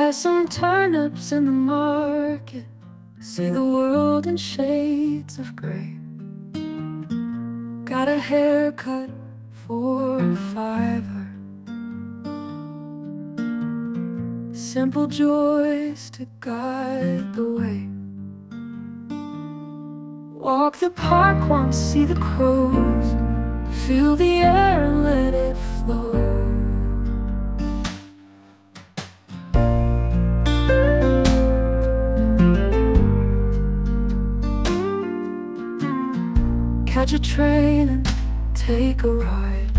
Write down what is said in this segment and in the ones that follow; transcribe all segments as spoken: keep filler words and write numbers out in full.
Buy some turnips in the market, see the world in shades of gray. Got a haircut for a fiver, simple joys to guide the way. Walk the park once, see the crows, feel the air and let it flow. Catch a train and take a ride,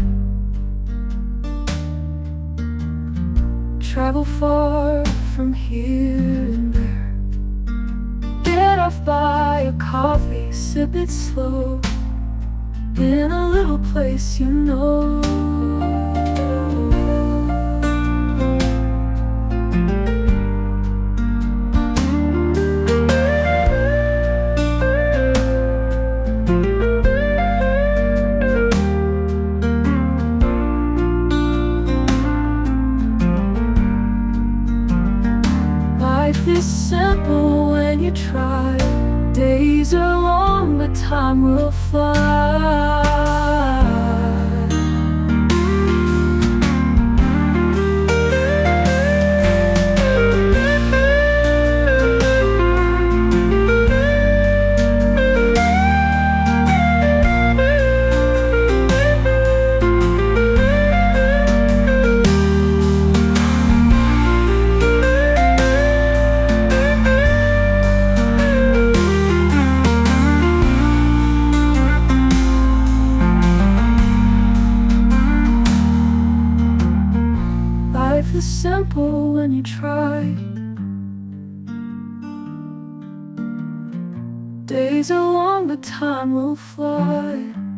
travel far from here and there. Get off, buy a coffee, sip it slow, in a little place you know. Life is simple when you try. Days are long, but time will fly. Life is simple when you try. Days are long, but time will fly.